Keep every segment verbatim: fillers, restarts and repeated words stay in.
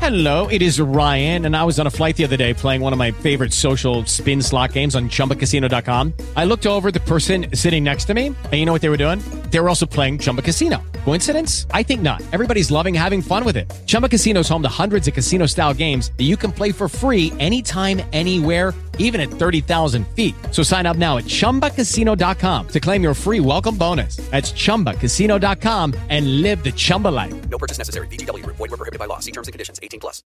Hello, it is Ryan, and I was on a flight the other day playing one of my favorite social spin slot games on Chumba Casino dot com. I looked over at the person sitting next to me, and you know what they were doing? They were also playing Chumba Casino. Coincidence? I think not. Everybody's loving having fun with it. Chumba Casino is home to hundreds of casino-style games that you can play for free anytime, anywhere, even at thirty thousand feet. So sign up now at Chumba Casino dot com to claim your free welcome bonus. That's Chumba Casino dot com and live the Chumba life. No purchase necessary. V G W. Void where prohibited by law. See terms and conditions. eighteen plus.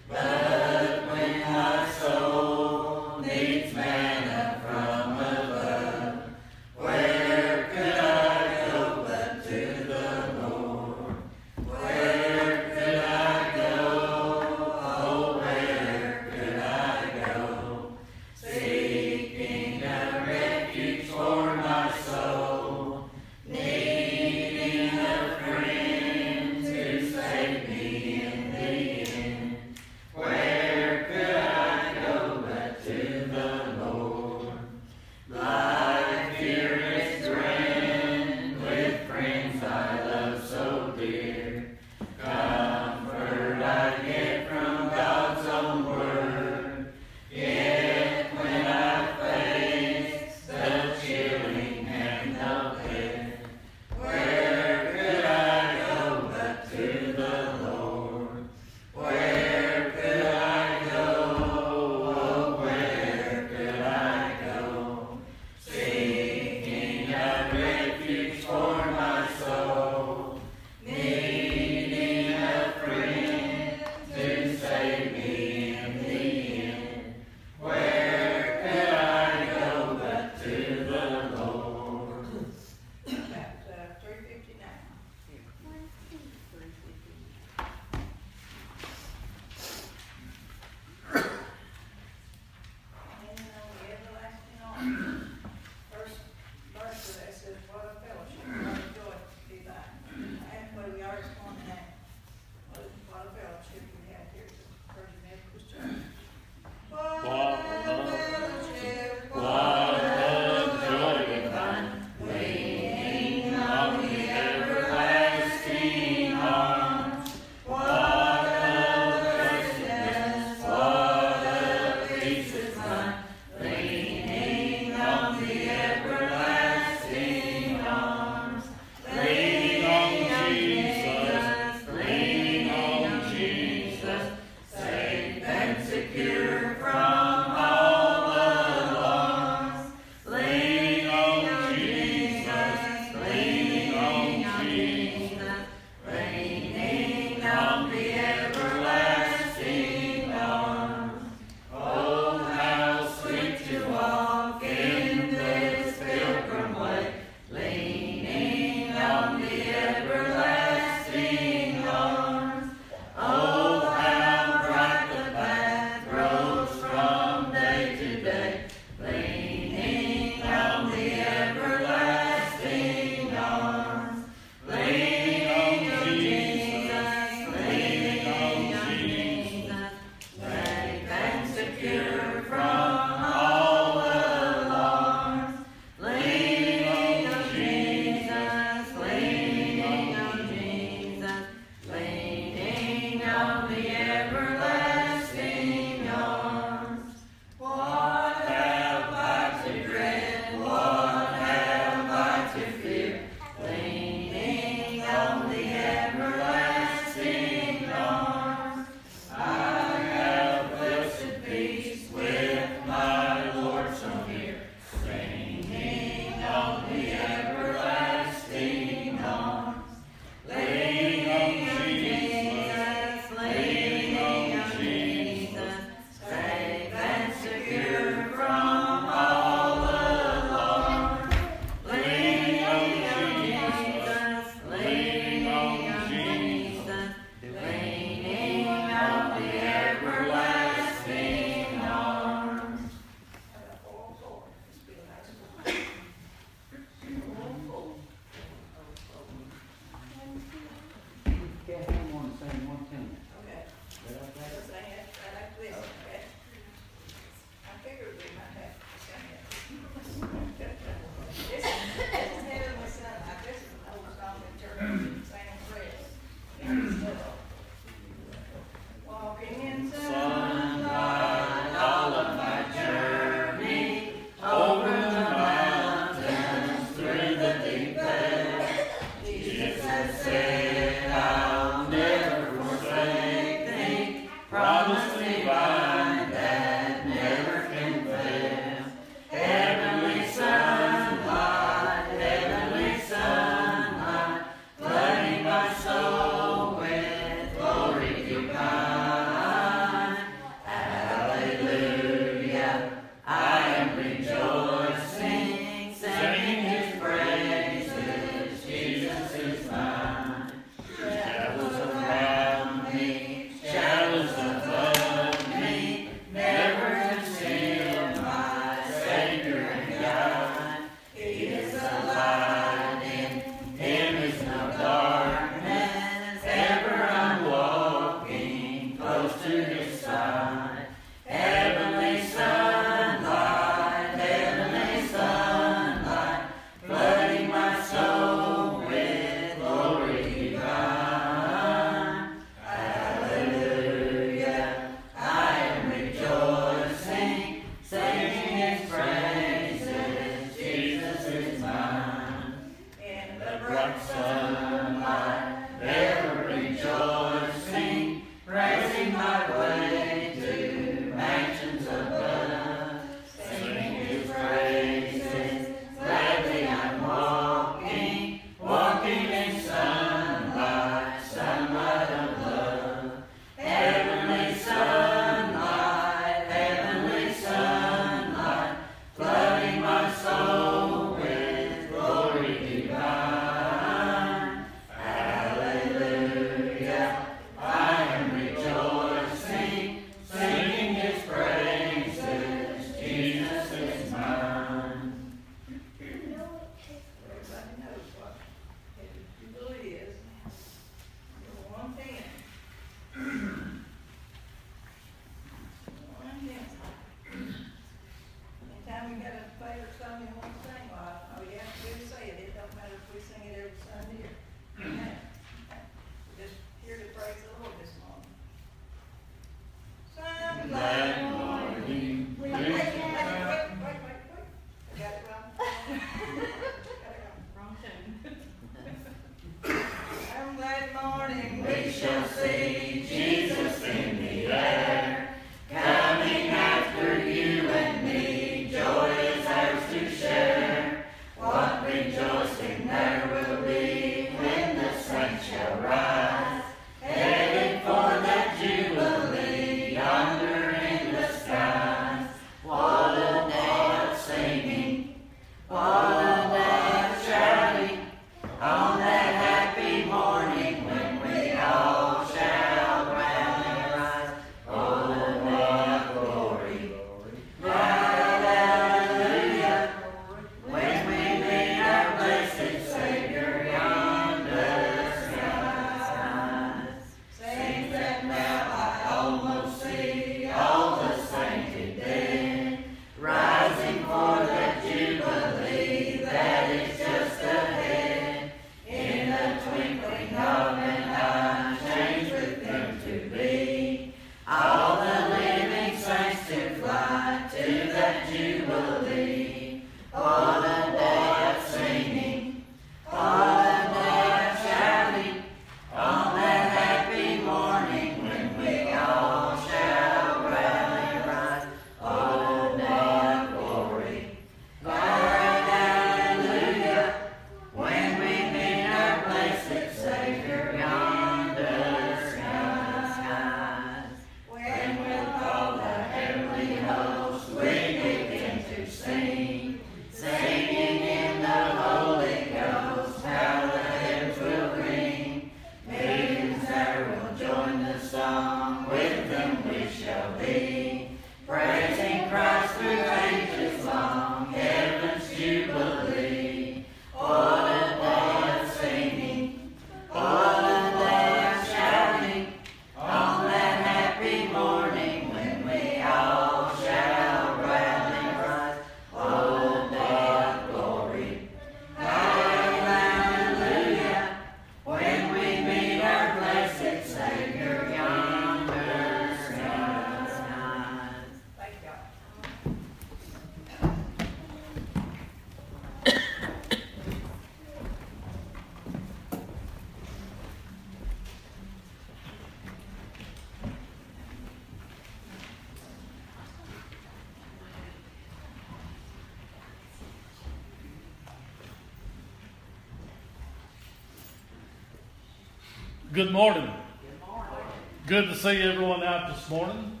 Good morning. Good morning. Good to see everyone out this morning.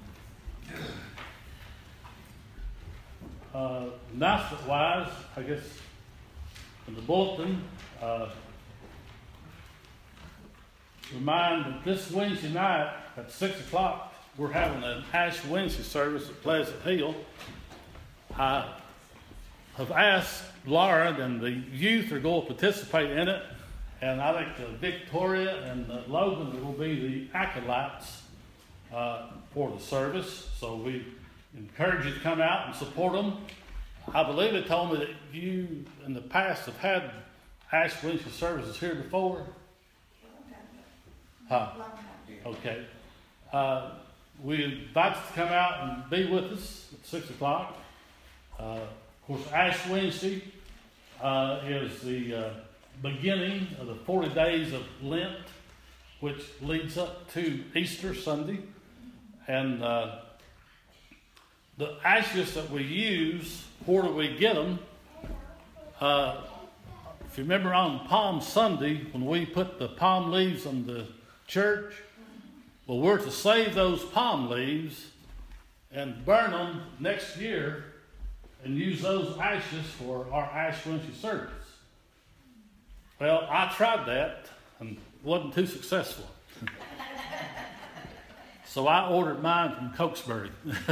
Uh, announcement-wise, I guess, in the bulletin, uh, remind that this Wednesday night at six o'clock, we're having an Ash Wednesday service at Pleasant Hill. I have asked Laura and the youth are going to participate in it. And I think uh, Victoria and uh, Logan will be the acolytes uh, for the service. So we encourage you to come out and support them. I believe they told me that you in the past have had Ash Wednesday services here before. Huh? Okay. Uh, we invite you to come out and be with us at six o'clock. Uh, of course, Ash Wednesday uh, is the uh, beginning of the forty days of Lent, which leads up to Easter Sunday. And uh, the ashes that we use, where do we get them? Uh, if you remember on Palm Sunday, when we put the palm leaves on the church, well, we're to save those palm leaves and burn them next year and use those ashes for our Ash Wednesday service. Well, I tried that and wasn't too successful. So I ordered mine from Cokesbury.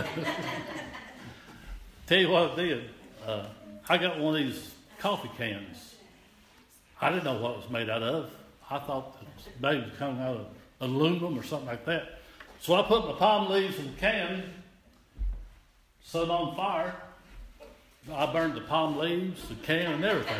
Tell you what I did. Uh, I got one of these coffee cans. I didn't know what it was made out of. I thought it was maybe coming out of aluminum or something like that. So I put my palm leaves in the can, set it on fire. I burned the palm leaves, the can, and everything.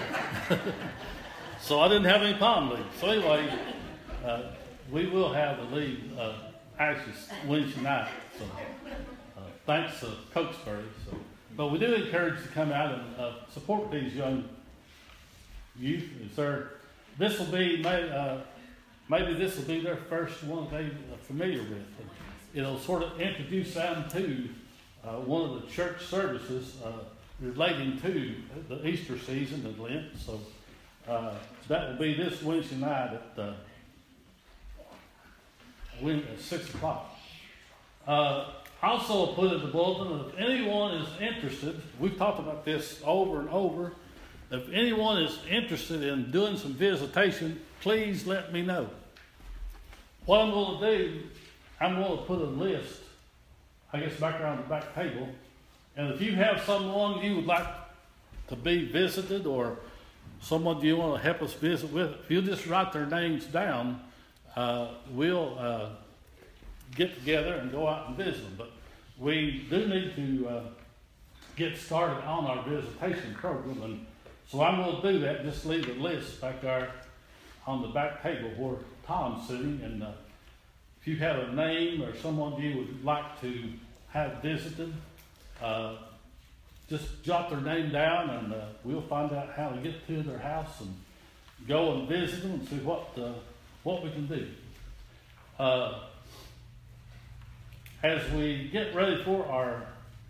So I didn't have any palm leaves. So anyway, uh, we will have the leaf uh, ashes Wednesday night. So uh, thanks to Cokesbury. So, but we do encourage you to come out and uh, support these young youth. Sir, this will be may, uh, maybe this will be their first one they're familiar with. And it'll sort of introduce them to uh, one of the church services uh, relating to the Easter season of Lent. So. Uh, that will be this Wednesday night at, uh, at six o'clock. Uh, also put in the bulletin that if anyone is interested, we've talked about this over and over, if anyone is interested in doing some visitation, please let me know. What I'm going to do, I'm going to put a list, I guess back around the back table, and if you have someone you would like to be visited or someone you want to help us visit with, if you'll just write their names down, uh, we'll uh, get together and go out and visit them. But we do need to uh, get started on our visitation program. And so I'm going to do that. Just leave a list back there on the back table where Tom's sitting. And uh, if you have a name or someone you would like to have visited, uh, just jot their name down, and uh, we'll find out how to get to their house and go and visit them and see what uh, what we can do. Uh, as we get ready for our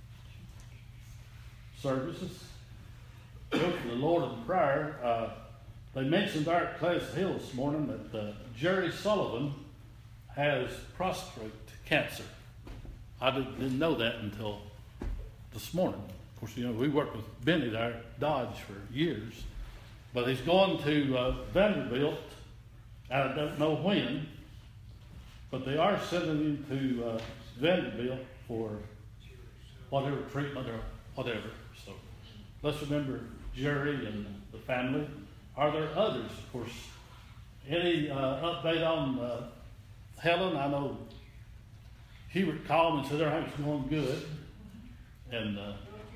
services, go to the Lord in prayer. Uh, they mentioned there at Pleasant Hill this morning that uh, Jerry Sullivan has prostate cancer. I didn't, didn't know that until this morning. Of course, you know, we worked with Benny there at Dodge for years, but he's going to uh, Vanderbilt. I don't know when, but they are sending him to uh, Vanderbilt for whatever treatment or whatever. So let's remember Jerry and the family. Are there others? Of course, any uh, update on uh, Helen? I know Hubert called and said everything's going good, and. Uh,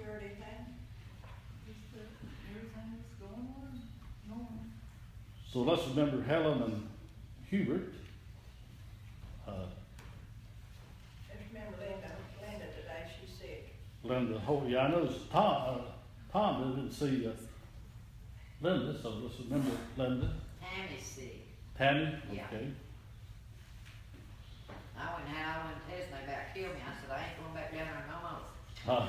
So let's remember Helen and Hubert. Uh, Let's remember Linda. Linda today, she's sick. Linda, oh yeah, I know it's Tom. Uh, Tom didn't see uh, Linda, so let's remember Linda. Tammy's sick. Tammy, Yeah. okay. I went and had, I went and tested, they about killed me. I said, I ain't going back down there no more. Uh,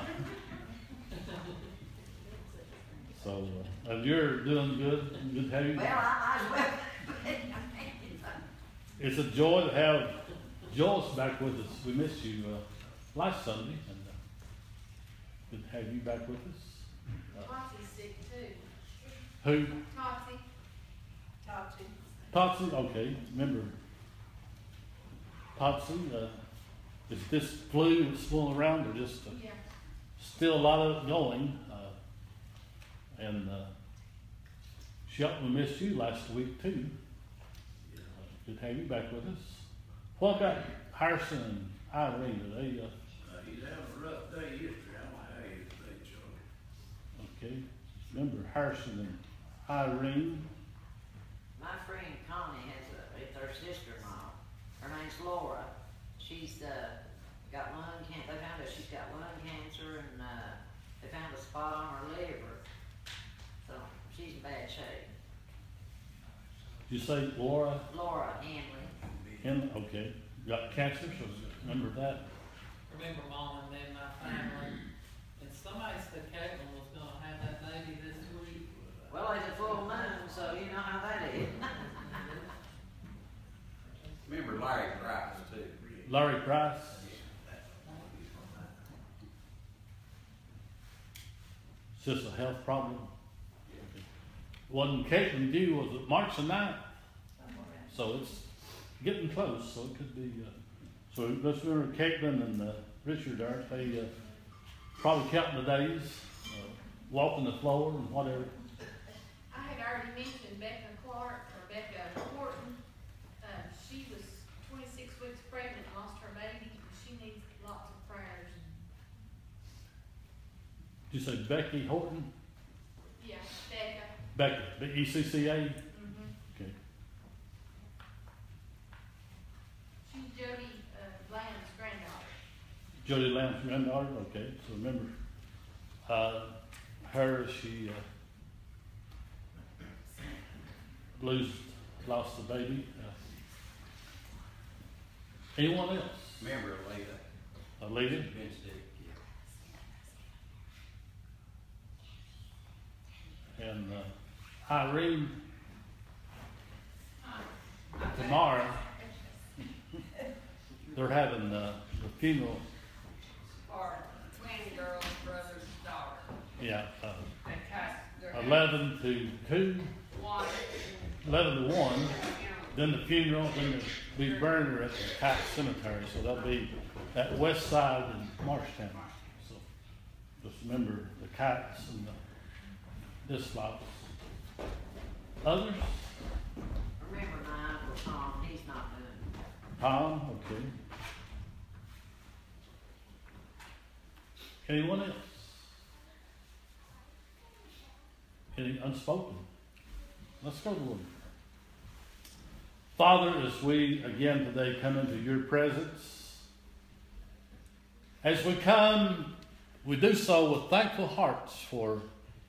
so, uh, and you're doing good. Good to have you. Well, I might as well. It's a joy to have Joyce back with us. We missed you uh, last Sunday, and uh, good to have you back with us. Uh, Topsy's sick too. who? Topsy. Topsy. Topsy, okay. Remember, Topsy, uh, is this flu that's going around, or just uh, Yeah. still a lot of it going? Uh, And uh, Shelton, we missed you last week too. Uh, good to have you back with us. What about Harrison and Irene? Are they, uh, Uh, he's having a rough day yesterday. I don't know how he is today, Charlie. okay. Remember Harrison and Irene? My friend Connie has a, it's her sister-in-law. Her name's Laura. She's, uh, got lung can, they found out she's got lung cancer and, uh, they found a spot on her liver. So, she's in bad shape. Did you say Laura? Laura Hanley. And, okay. Got cancer, so remember that. Remember Mom and then my family, and somebody said Caitlin was gonna have that baby this week. Well, it's a full moon, so you know how that is. Remember Larry Price too. Larry Price. It's just a health problem. Wasn't Caitlin due, was it March the ninth? So it's getting close, so it could be, uh, so let's remember Caitlin and uh, Richard are, they uh, probably counting the days, uh, walking the floor and whatever. I had already mentioned Becca Clark, or Becca Horton. Uh, she was twenty-six weeks pregnant, lost her baby, and she needs lots of prayers. Did you say Becky Horton? Yeah, Becca. Becky, B E C C A? Mm-hmm. Okay. She's Jody uh, Lamb's granddaughter. Jody Lamb's granddaughter, okay, so remember, uh, her, she, uh, lose, lost the baby. Uh, anyone else? Remember Alita. Alita? She's been sick. And uh, Irene tomorrow, they're having uh, the funeral. Or twin girls, brother's daughter. Yeah, uh, They cast their eleven to two, one. eleven to one. Then the funeral, then they'll be buried her at the Kite Cemetery. So that'll be at West Side in Marshtown. So just remember the kites and the this lot. Others? Remember my Uncle Tom, he's not doing it. Tom, okay. Anyone else? Any unspoken? Let's go to Lord. Father, as we again today come into your presence, as we come, we do so with thankful hearts for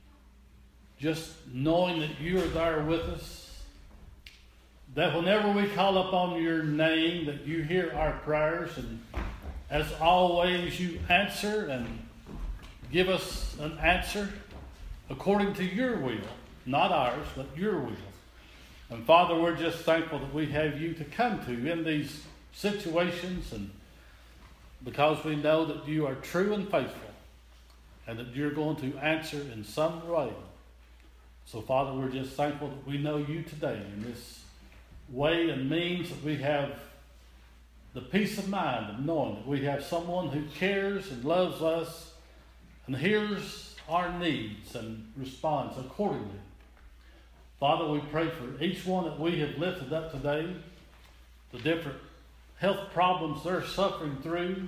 just knowing that you are there with us, that whenever we call upon your name, that you hear our prayers, and as always you answer and give us an answer according to your will, not ours, but your will. And Father, we're just thankful that we have you to come to in these situations, and because we know that you are true and faithful, and that you're going to answer in some way. So, Father, we're just thankful that we know you today in this way and means that we have the peace of mind of knowing that we have someone who cares and loves us and hears our needs and responds accordingly. Father, we pray for each one that we have lifted up today, the different health problems they're suffering through,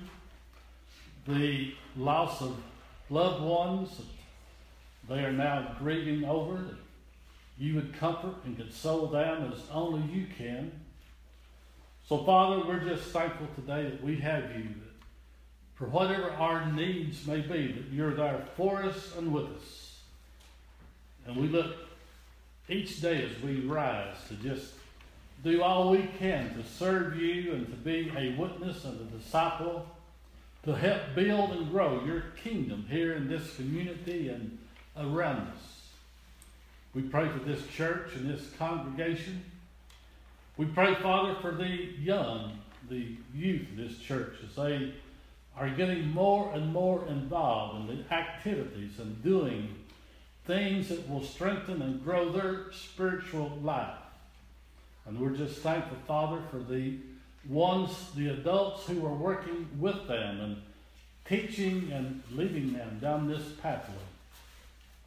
the loss of loved ones that they are now grieving over, that you would comfort and console them as only you can. So, Father, we're just thankful today that we have you, that for whatever our needs may be, that you're there for us and with us. And we look each day as we rise to just do all we can to serve you and to be a witness and a disciple, to help build and grow your kingdom here in this community and around us. We pray for this church and this congregation. We pray, Father, for the young, the youth of this church, as they are getting more and more involved in the activities and doing things that will strengthen and grow their spiritual life. And we're just thankful, Father, for the ones, the adults who are working with them and teaching and leading them down this pathway.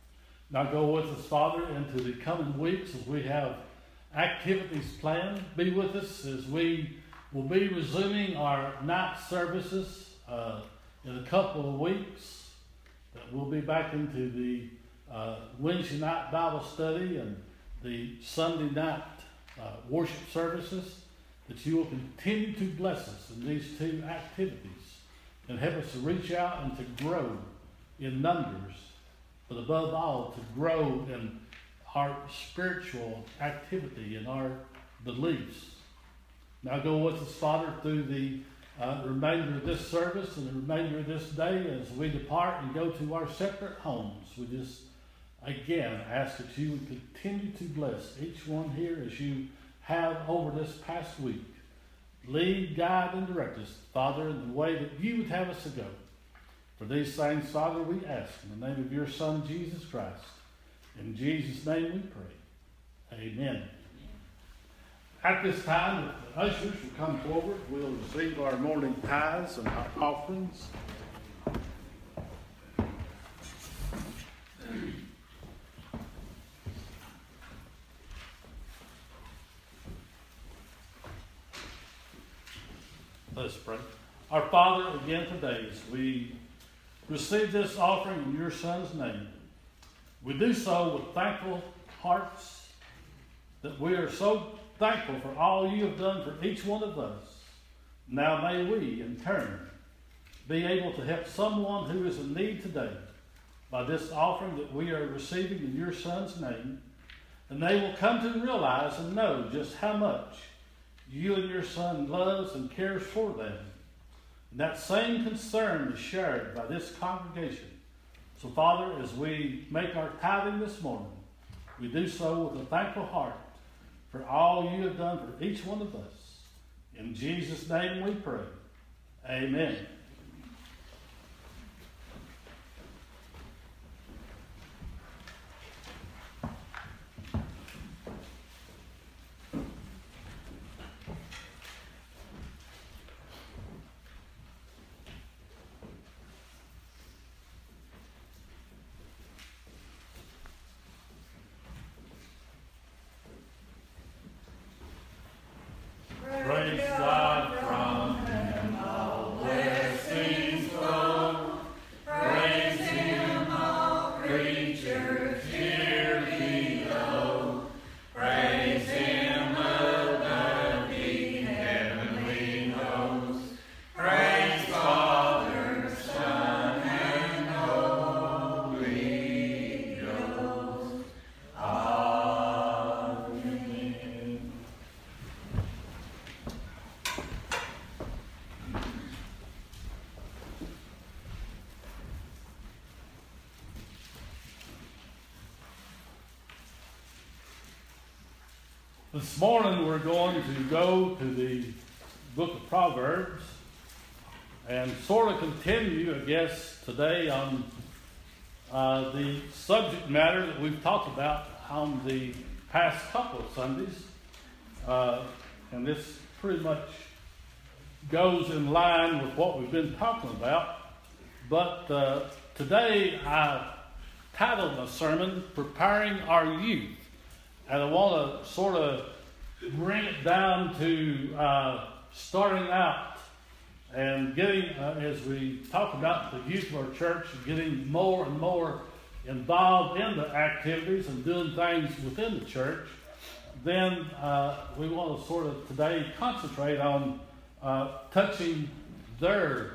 Now go with us, Father, into the coming weeks as we have activities planned. Be with us as we will be resuming our night services uh, in a couple of weeks. That we'll be back into the uh, Wednesday night Bible study and the Sunday night uh, worship services. That you will continue to bless us in these two activities and help us to reach out and to grow in numbers, but above all, to grow in our spiritual activity and our beliefs. Now go with us, Father, through the uh, remainder of this service and the remainder of this day as we depart and go to our separate homes. We just, again, ask that you would continue to bless each one here as you have over this past week. Lead, guide, and direct us, Father, in the way that you would have us to go. For these things, Father, we ask in the name of your Son, Jesus Christ. In Jesus' name we pray. Amen. At this time, if the ushers will come forward, we'll receive our morning tithes and our offerings. Let's pray. Our Father, again today, as we receive this offering in your Son's name, we do so with thankful hearts that we are so thankful for all you have done for each one of us. Now may we, in turn, be able to help someone who is in need today by this offering that we are receiving in your Son's name, and they will come to realize and know just how much you and your Son loves and cares for them. And that same concern is shared by this congregation. So, Father, as we make our tithing this morning, we do so with a thankful heart for all you have done for each one of us. In Jesus' name we pray. Amen. Praise God from whom all blessings flow. Praise him, all creatures here below. Praise him above the heavenly hosts. Praise Father, Son, and Holy Ghost. Amen. This morning we're going to go to the book of Proverbs and sort of continue, I guess, today on uh, the subject matter that we've talked about on the past couple of Sundays. Uh, and this pretty much goes in line with what we've been talking about. But uh, today I titled my sermon, Preparing Our Youth. And I want to sort of bring it down to uh, starting out and getting, uh, as we talk about the youth of our church, getting more and more involved in the activities and doing things within the church. Then uh, we want to sort of today concentrate on uh, touching their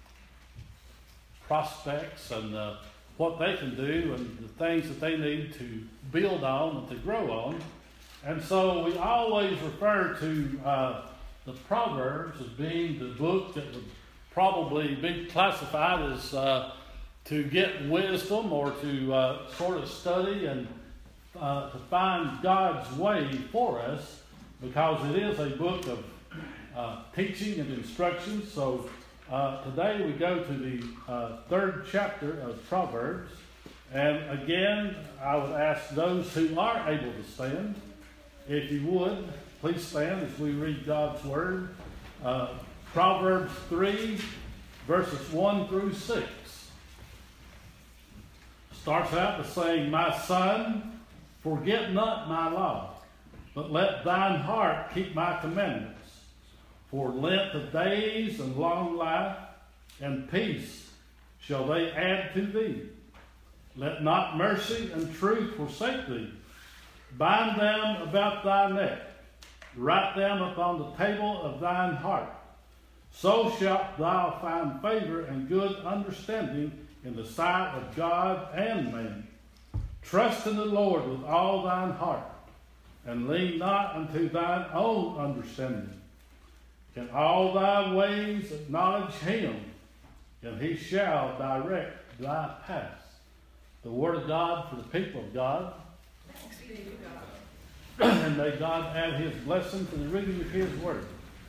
prospects and uh, what they can do and the things that they need to build on and to grow on. And so we always refer to uh, the Proverbs as being the book that would probably be classified as uh, to get wisdom or to uh, sort of study and uh, to find God's way for us, because it is a book of uh, teaching and instruction. So uh, today we go to the uh, third chapter of Proverbs. And again, I would ask those who are able to stand, if you would, please stand as we read God's Word. Uh, Proverbs three, verses one through six. starts out by saying, my son, forget not my law, but let thine heart keep my commandments. For length of days and long life and peace shall they add to thee. Let not mercy and truth forsake thee. Bind them about thy neck. Write them upon the table of thine heart. So shalt thou find favor and good understanding in the sight of God and man. Trust in the Lord with all thine heart, and lean not unto thine own understanding. In all thy ways acknowledge him, and he shall direct thy paths. The word of God for the people of God. Thanks be to God. And may God add his blessing to the reading of his word.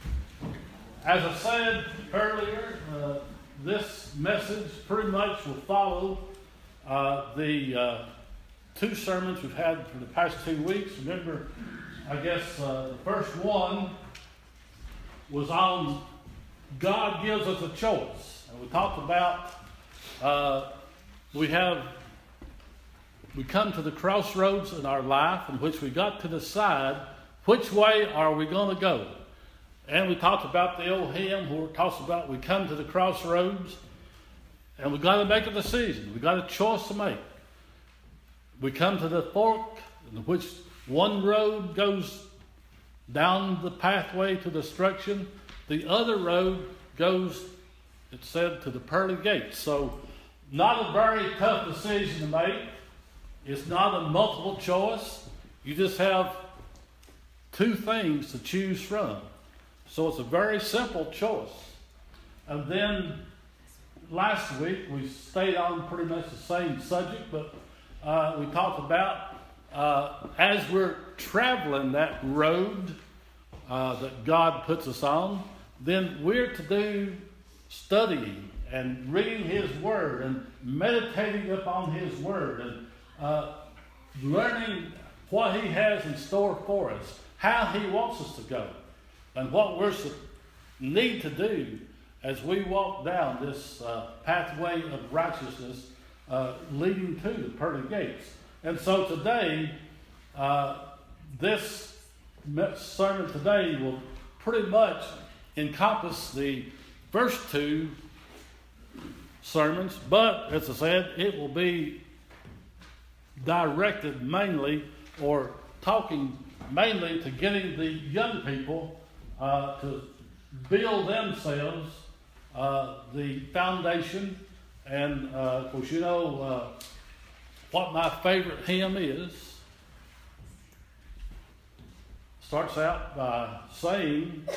As I said earlier, uh, this message pretty much will follow uh, the uh, two sermons we've had for the past two weeks. Remember, I guess uh, the first one was on God gives us a choice. And we talked about uh, we have we come to the crossroads in our life in which we got to decide which way are we going to go. And we talked about the old hymn where it talks about we come to the crossroads and we got to make a decision. We got a choice to make. We come to the fork in which one road goes down the pathway to destruction. The other road goes, it said, to the pearly gates. So not a very tough decision to make. It's not a multiple choice. You just have two things to choose from. So it's a very simple choice. And then last week we stayed on pretty much the same subject, but uh, we talked about uh, as we're traveling that road uh, that God puts us on, then we're to do studying and reading his word and meditating upon his word and uh, learning what he has in store for us, how he wants us to go, and what we're need to do as we walk down this uh, pathway of righteousness uh, leading to the pearly gates. And so today, uh, this sermon today will pretty much encompass the first two sermons, but as I said, it will be directed mainly or talking mainly to getting the young people uh, to build themselves uh, the foundation. And uh, of course, you know uh, what my favorite hymn is. Starts out by saying,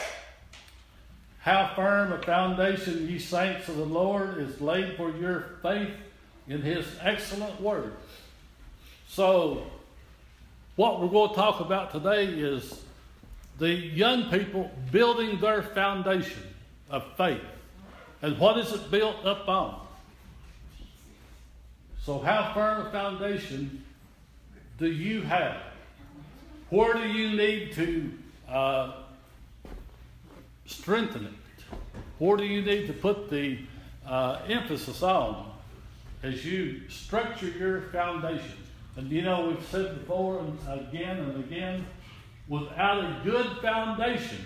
how firm a foundation, ye saints of the Lord, is laid for your faith in his excellent word. So, what we're going to talk about today is the young people building their foundation of faith. And what is it built up on? So how firm a foundation do you have? Where do you need to uh, strengthen it? Where do you need to put the uh, emphasis on as you structure your foundation? And you know, we've said before and again and again, without a good foundation,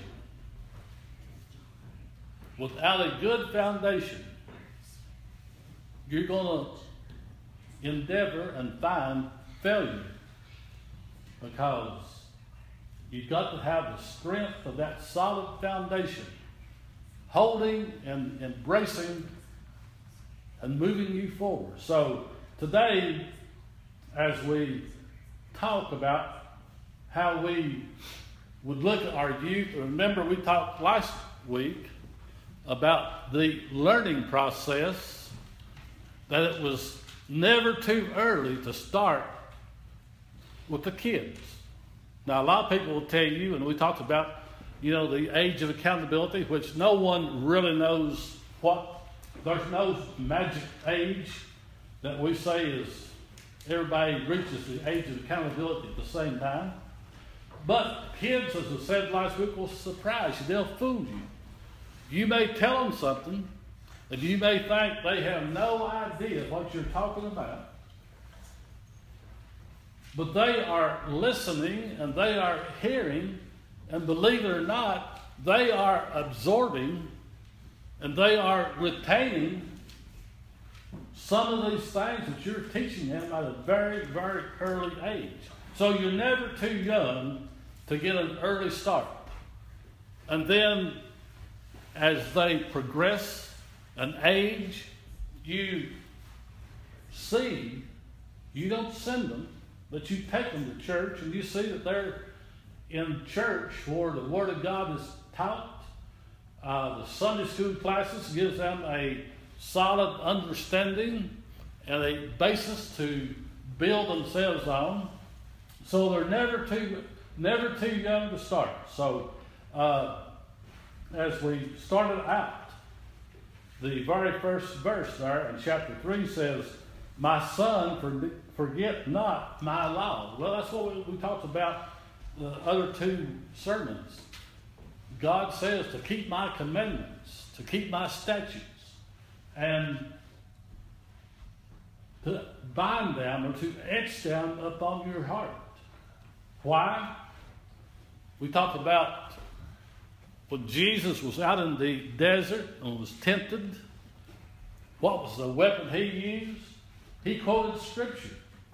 without a good foundation, you're going to endeavor and find failure, because you've got to have the strength of that solid foundation, holding and embracing and moving you forward. So today, as we talk about how we would look at our youth, remember we talked last week about the learning process, that it was never too early to start with the kids. Now, a lot of people will tell you, and we talked about, you know, the age of accountability, which no one really knows what, there's no magic age that we say is everybody reaches the age of accountability at the same time. But kids, as I said last week, will surprise you. They'll fool you. You may tell them something, and you may think they have no idea what you're talking about. but they are listening and they are hearing, and believe it or not, they are absorbing and they are retaining some of these things that you're teaching them at a very, very early age. So you're never too young to get an early start. And then as they progress and age, you see, you don't send them, but you take them to church and you see that they're in church where the Word of God is taught. Uh, the Sunday school classes gives them a solid understanding and a basis to build themselves on. So they're never too, never too young to start. So uh, as we started out, the very first verse there in chapter three says, "My son, for, forget not my law." Well, that's what we, we talked about the other two sermons. God says to keep my commandments, to keep my statutes, and to bind them or to etch them upon your heart. Why? We talked about when Jesus was out in the desert and was tempted, what was the weapon he used? He quoted Scripture.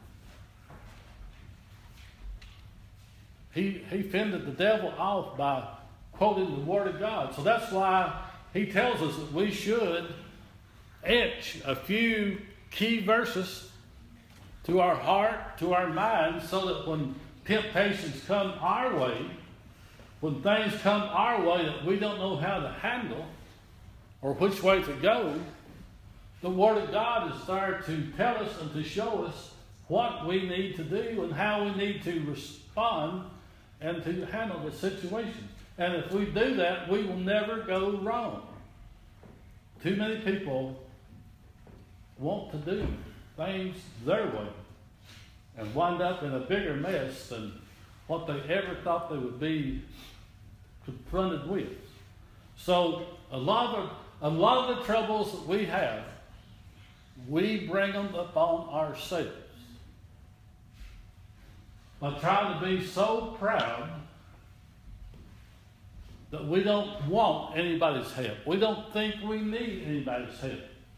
He, he fended the devil off by quoting the Word of God. So that's why he tells us that we should etch a few key verses to our heart, to our mind, so that when temptations come our way, when things come our way that we don't know how to handle or which way to go, the Word of God is there to tell us and to show us what we need to do and how we need to respond and to handle the situation. And if we do that, we will never go wrong. Too many people want to do things their way and wind up in a bigger mess than what they ever thought they would be confronted with. So a lot of a lot of the troubles that we have, we bring them upon ourselves by trying to be so proud that we don't want anybody's help. We don't think we need anybody's help.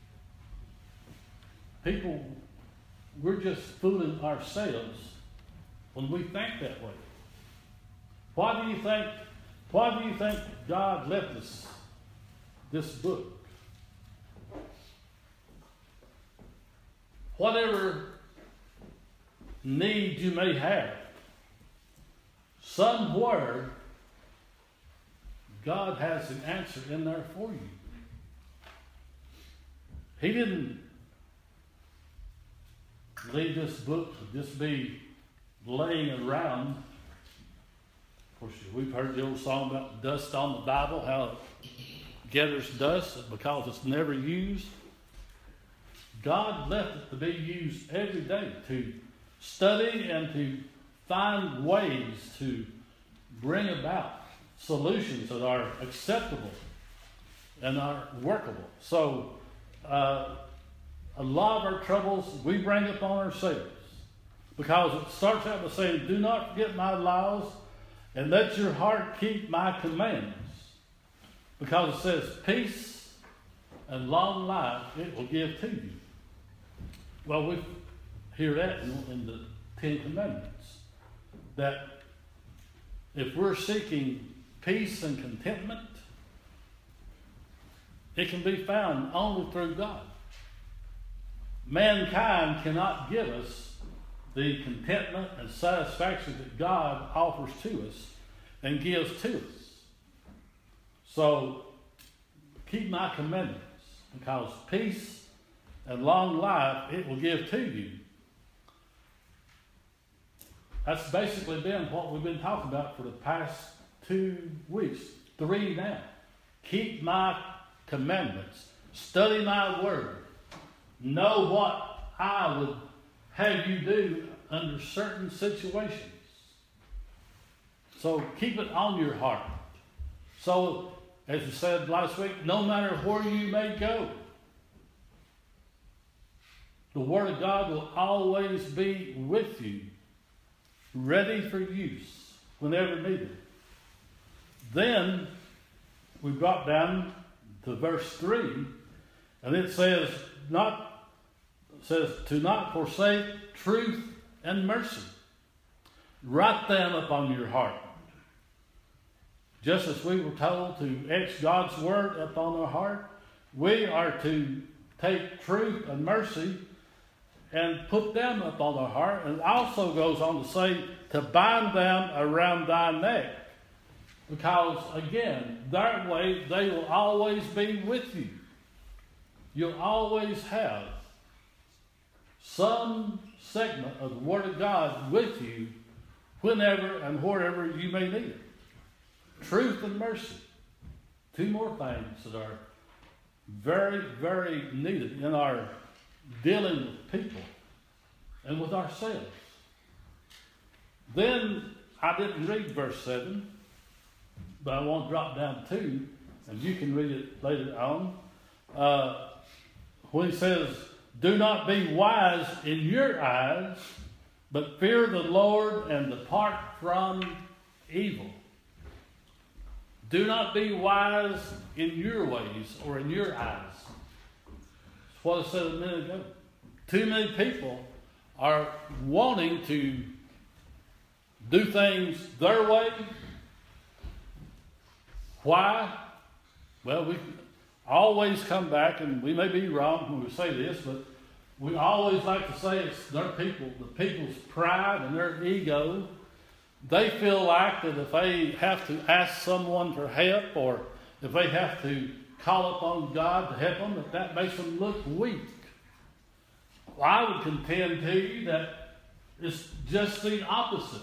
People, we're just fooling ourselves when we think that way. Why do you think, why do you think God left us this book? Whatever need you may have, somewhere God has an answer in there for you. He didn't leave this book to just be laying around. Of course, we've heard the old song about dust on the Bible, how it gathers dust because it's never used. God left it to be used every day to study and to find ways to bring about solutions that are acceptable and are workable. So uh, a lot of our troubles we bring upon ourselves because it starts out by saying, "Do not forget my laws and let your heart keep my commandments," because it says peace and long life it will give to you. Well, we hear that in, in the Ten Commandments, that if we're seeking peace and contentment, it can be found only through God. Mankind cannot give us the contentment and satisfaction that God offers to us and gives to us. So, keep my commandments, because peace and long life it will give to you. That's basically been what we've been talking about for the past two weeks, three now. Keep my commandments. Study my word. Know what I would have you do under certain situations. So keep it on your heart. So, as we said last week, no matter where you may go, the Word of God will always be with you. ready for use whenever needed. Then we drop down to verse three, and it says, not says to not forsake truth and mercy. Write them upon your heart. Just as we were told to etch God's word upon our heart, we are to take truth and mercy and put them upon our heart. And it also goes on to say to bind them around thy neck. Because, again, that way they will always be with you. You'll always have some segment of the Word of God with you whenever and wherever you may need it. Truth and mercy. Two more things that are very, very needed in our dealing with people and with ourselves. Then, I didn't read verse seven, but I want to drop down two, and you can read it later on. Uh, when he says, do not be wise in your eyes, but fear the Lord and depart from evil. Do not be wise in your ways or in your eyes. That's what I said a minute ago. Too many people are wanting to do things their way. Why? Well, we always come back, and we may be wrong when we say this, but we always like to say it's their people, the people's pride and their ego. They feel like that if they have to ask someone for help, or if they have to call upon God to help them, that that makes them look weak. Well, I would contend to you that it's just the opposite.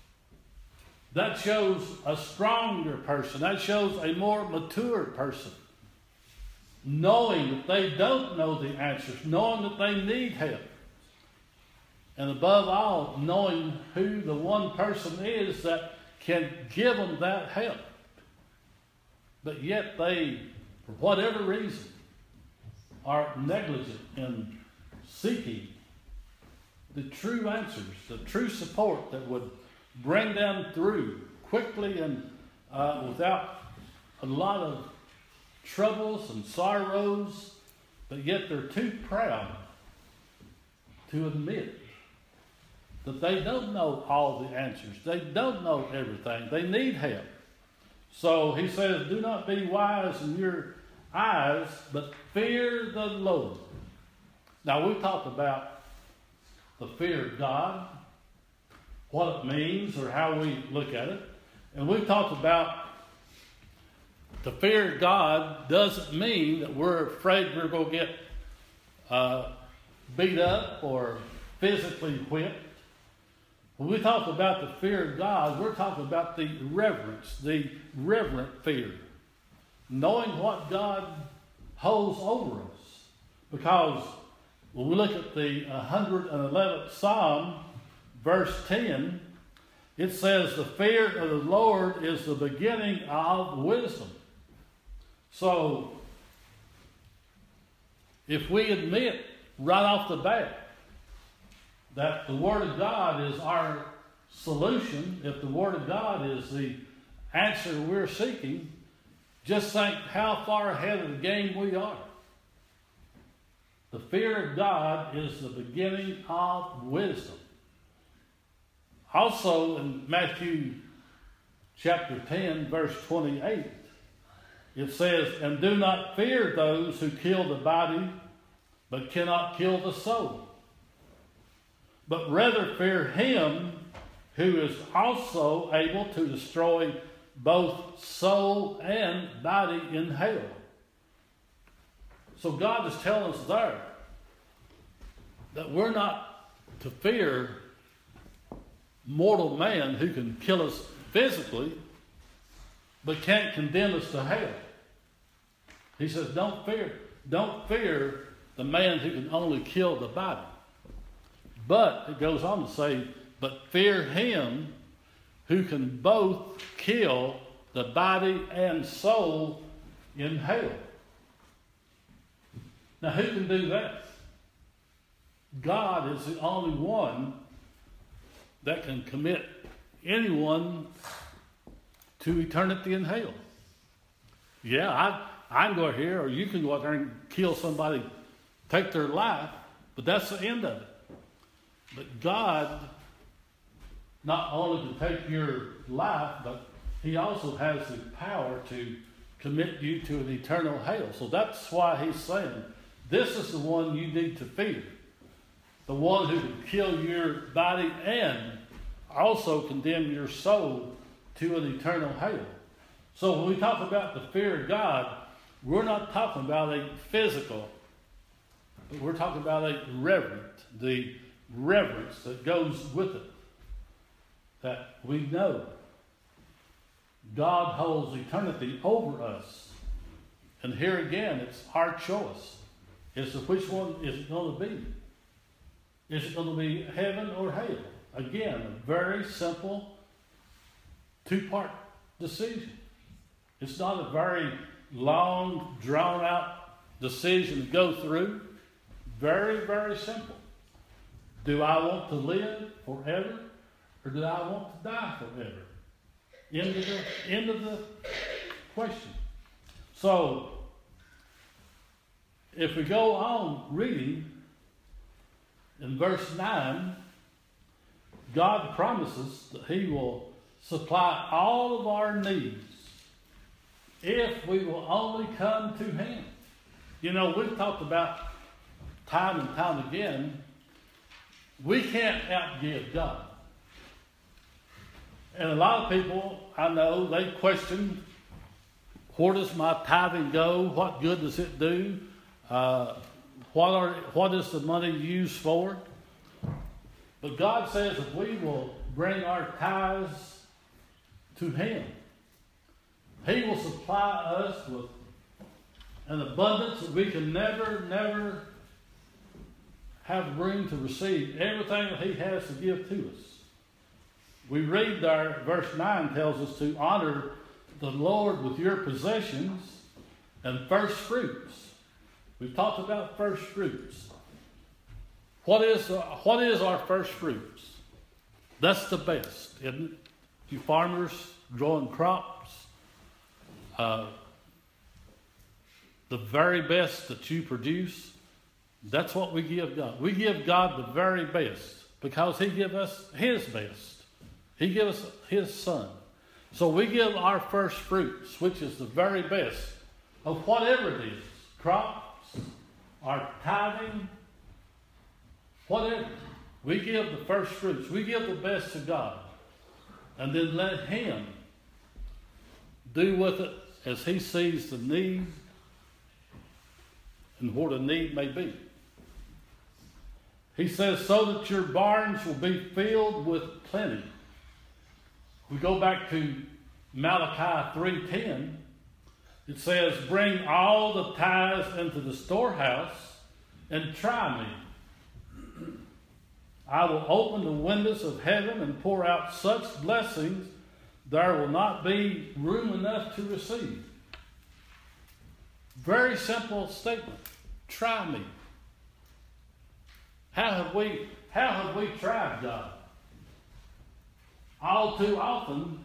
That shows a stronger person. That shows a more mature person. Knowing that they don't know the answers. Knowing that they need help. And above all, knowing who the one person is that can give them that help. But yet they, for whatever reason, are negligent in seeking the true answers, the true support that would bring them through quickly and uh, without a lot of troubles and sorrows, but yet they're too proud to admit that they don't know all the answers. They don't know everything. They need help. So he says, do not be wise in your eyes, but fear the Lord. Now, we talked about the fear of God, what it means or how we look at it. And we've talked about the fear of God doesn't mean that we're afraid we're going to get uh, beat up or physically whipped. When we talk about the fear of God, we're talking about the reverence, the reverent fear. Knowing what God holds over us. Because when we look at the one hundred eleventh Psalm, verse ten, it says, the fear of the Lord is the beginning of wisdom. So, if we admit right off the bat that the Word of God is our solution, if the Word of God is the answer we're seeking, just think how far ahead of the game we are. The fear of God is the beginning of wisdom. Also in Matthew chapter ten, verse twenty-eight, it says, and do not fear those who kill the body, but cannot kill the soul. But rather fear him who is also able to destroy both soul and body in hell. So God is telling us there that we're not to fear mortal man who can kill us physically, but can't condemn us to hell. He says, don't fear. Don't fear the man who can only kill the body. But it goes on to say, but fear him who can both kill the body and soul in hell. Now, who can do that? God is the only one that can commit anyone to eternity in hell. Yeah, I, I can go here, or you can go out there and kill somebody, take their life, but that's the end of it. But God, not only to take your life, but He also has the power to commit you to an eternal hell. So that's why He's saying, this is the one you need to fear. The one who can kill your body and also condemn your soul to an eternal hell. So when we talk about the fear of God, we're not talking about a physical, but we're talking about a reverent, the reverence that goes with it. That we know God holds eternity over us. And here again, it's our choice as to which one is it going to be. Is it going to be heaven or hell? Again, a very simple two-part decision. It's not a very long, drawn-out decision to go through. Very, very simple. Do I want to live forever, or do I want to die forever? End of the, end of the question. So, if we go on reading, in verse nine, God promises that He will supply all of our needs if we will only come to Him. You know, we've talked about time and time again, we can't outgive God. And a lot of people, I know, they question, where does my tithing go? What good does it do? Uh, what are what is the money used for? But God says if we will bring our tithes to Him, He will supply us with an abundance that we can never, never have room to receive. Everything that He has to give to us. We read there, verse nine tells us to honor the Lord with your possessions and first fruits. We've talked about first fruits. What is, uh, what is our first fruits? That's the best, isn't it? You farmers growing crops, uh, the very best that you produce, that's what we give God. We give God the very best because He gives us His best. He gives us His Son. So we give our first fruits, which is the very best of whatever it is, crops, our tithing, whatever. We give the first fruits. We give the best to God. And then let Him do with it as He sees the need and what the need may be. He says, so that your barns will be filled with plenty. We go back to Malachi three ten. It says, bring all the tithes into the storehouse and try me. I will open the windows of heaven and pour out such blessings there will not be room enough to receive. Very simple statement. Try me. How have we, how have we tried God? All too often,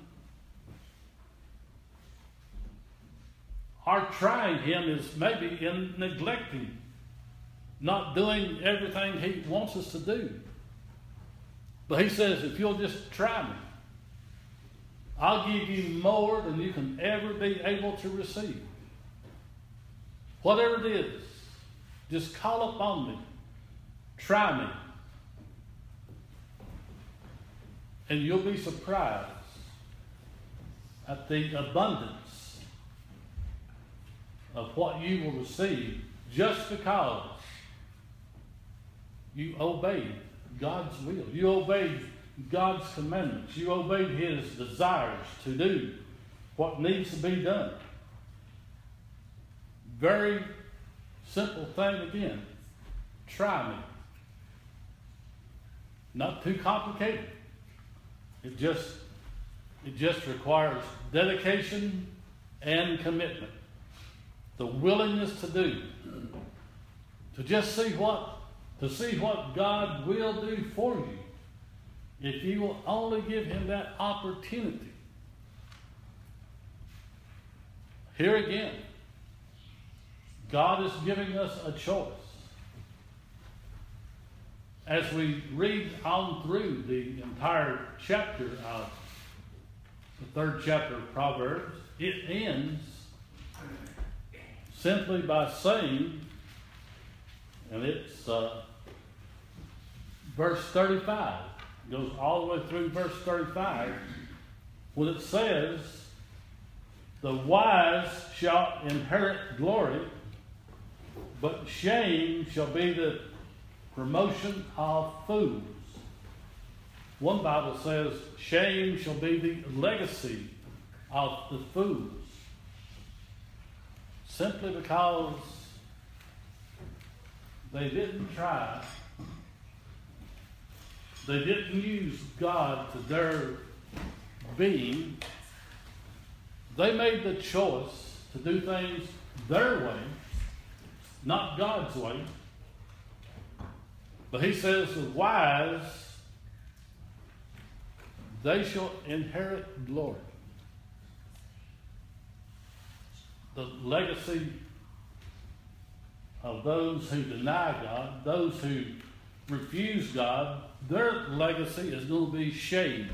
our trying Him is maybe in neglecting, not doing everything He wants us to do. But He says, if you'll just try me, I'll give you more than you can ever be able to receive. Whatever it is, just call upon me. Try me. And you'll be surprised at the abundance of what you will receive just because you obeyed God's will. You obeyed God's commandments. You obeyed His desires to do what needs to be done. Very simple thing again. Try me. Not too complicated. It just, it just requires dedication and commitment. The willingness to do. To just see what, to see what God will do for you. if you will only give him that opportunity. Here again, God is giving us a choice. As we read on through the entire chapter of the third chapter of Proverbs, it ends simply by saying, and it's uh, verse thirty-five, goes all the way through verse thirty-five, when it says, the wise shall inherit glory, but shame shall be the promotion of fools. One Bible says, shame shall be the legacy of the fools. Simply because they didn't try, they didn't use God to their being. They made the choice to do things their way, not God's way. But he says the wise, they shall inherit glory. The legacy of those who deny God, those who refuse God, their legacy is going to be shame,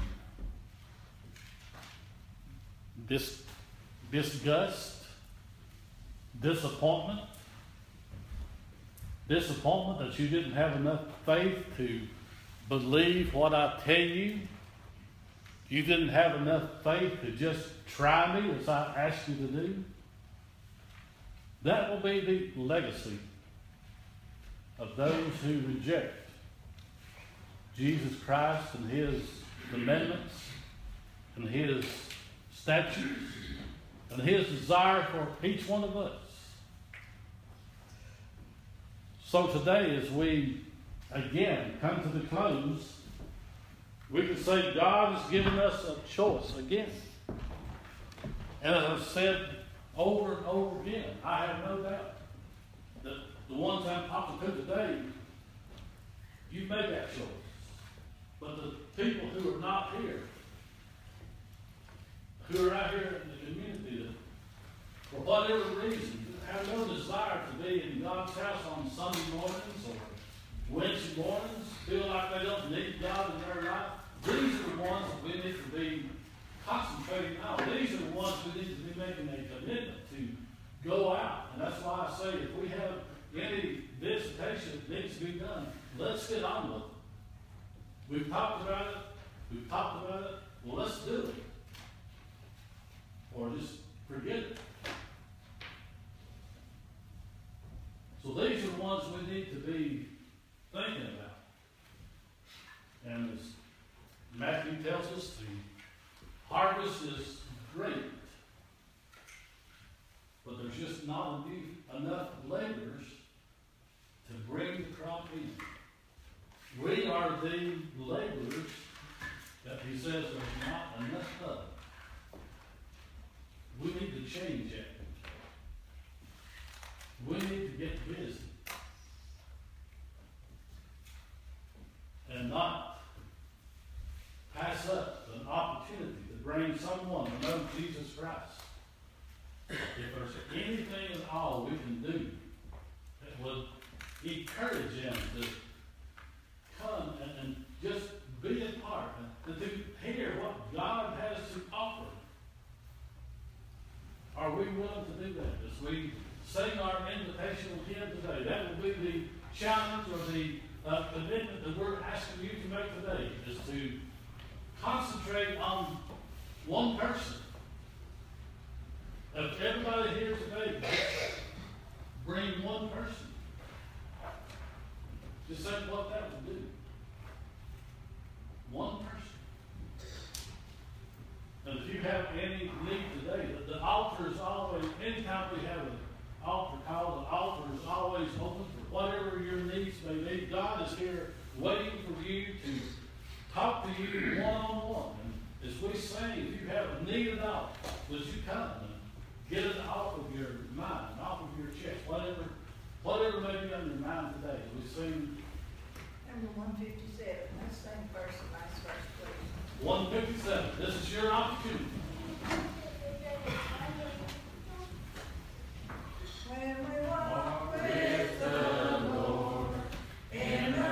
dis- disgust, disappointment. Disappointment that you didn't have enough faith to believe what I tell you. You didn't have enough faith to just try me as I asked you to do. That will be the legacy of those who reject Jesus Christ and his commandments and his statutes and his desire for each one of us. So today, as we again come to the close, we can say God has given us a choice again. And as I've said over and over again, I have no doubt that the ones I'm talking to today, you made that choice. But the people who are not here, who are out here in the community that, for whatever reason, have no desire to be in God's house on Sunday mornings or Wednesday mornings, feel like they don't need God in their life, these are the ones that we need to be concentrating on. These are the ones we need to be making a commitment to go out. And that's why I say if we have any visitation that needs to be done, let's get on with it. We've talked about it. We've talked about it. Well, let's do it. Or just forget it. So these are the ones we need to be thinking about. And as Matthew tells us, the harvest is great, but there's just not enough laborers to bring the crop in. We are the laborers that he says there's not enough of. We need to change that. We need to get busy and not pass up an opportunity to bring someone to know Jesus Christ. If there's anything at all we can do that would encourage them to come and, and just be a part and to hear what God has to offer, are we willing to do that? As we sing our invitational hymn today, that will be the challenge or the uh, commitment that we're asking you to make today, is to concentrate on one person. If everybody here today bring one person, just think what that would do. One person. And if you have any need today, the, the altar is always, anytime we have an altar call, the altar is always open for whatever your needs may be. God is here waiting for you to talk to you one-on-one. And as we sing, if you have a need at all, would you come and get it off of your mind, off of your chest, whatever, whatever may be on your mind today. We sing Number one fifty-seven, let's sing first and last verse. one fifty-seven. This is your opportunity. When we walk with the Lord in the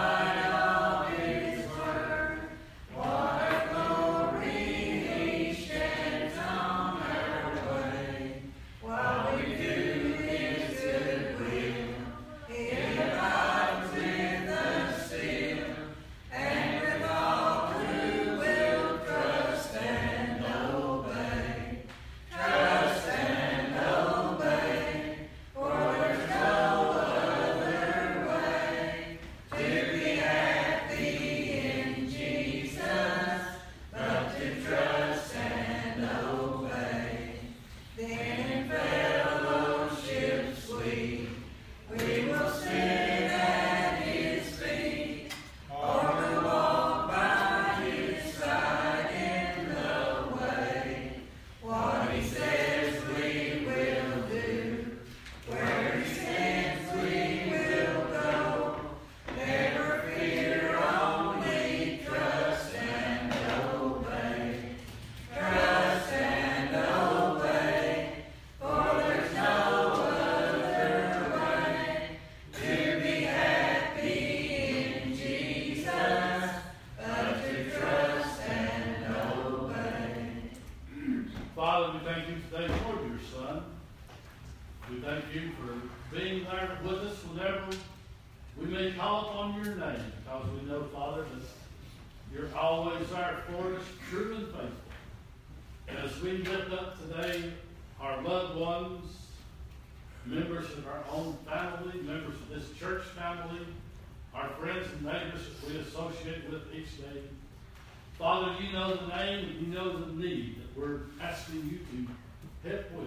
Father, we thank you today for your Son. We thank you for being there with us whenever we may call upon your name, because we know, Father, that you're always there for us, true and faithful. And as we lift up today our loved ones, members of our own family, members of this church family, our friends and neighbors that we associate with each day, Father, you know the name and you know the need that we're asking you to help with.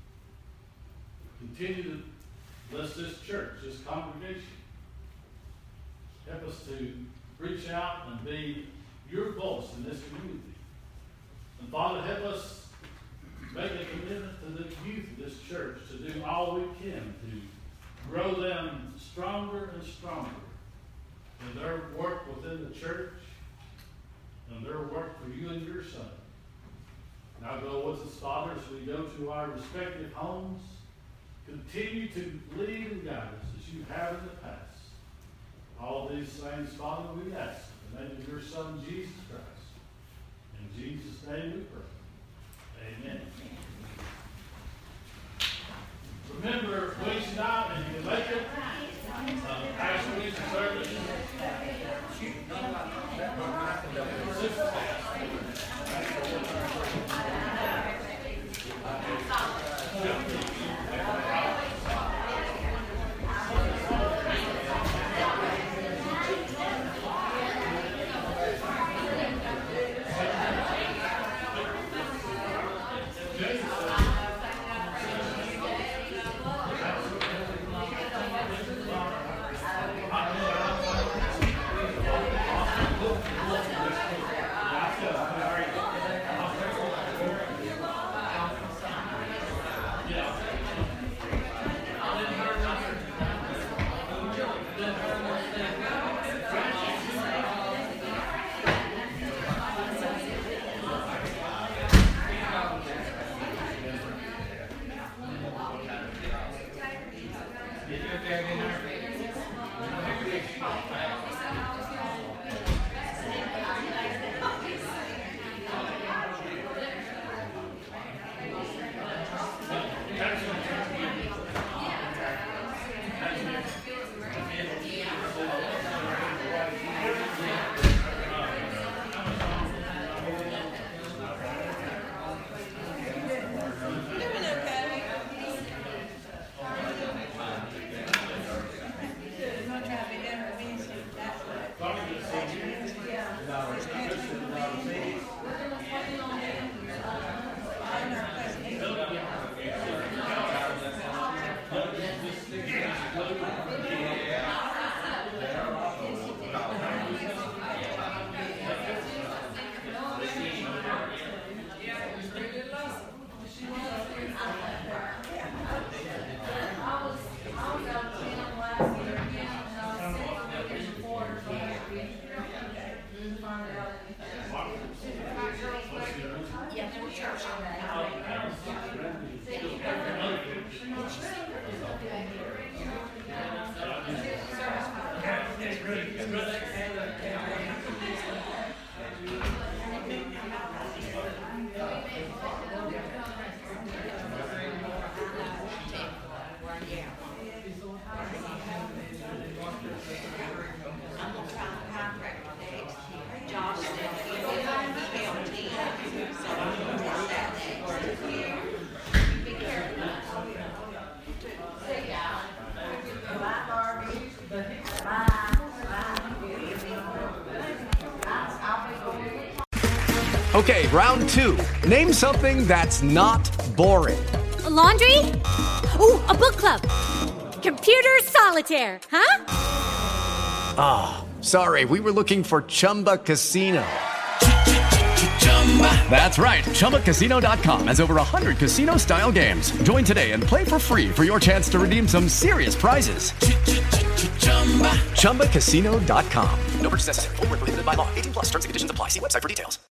Continue to bless this church, this congregation. Help us to reach out and be your voice in this community. And Father, help us make a commitment to the youth of this church to do all we can to grow them stronger and stronger in their work within the church and their work for you and your Son. Now go with us, Father, as we go to our respective homes. Continue to lead and guide us as you have in the past. All these things, Father, we ask in the name of your Son, Jesus Christ. In Jesus' name we pray. Amen. Remember, Wednesday night, and you can make it, uh, Pastor Wednesday service. Okay, round two. Name something that's not boring. A laundry? Ooh, a book club. Computer solitaire, huh? Ah, oh, sorry, we were looking for Chumba Casino. That's right, Chumba Casino dot com has over one hundred casino-style games. Join today and play for free for your chance to redeem some serious prizes. Chumba Casino dot com. No purchase necessary. Void where prohibited by law. eighteen plus terms and conditions apply. See website for details.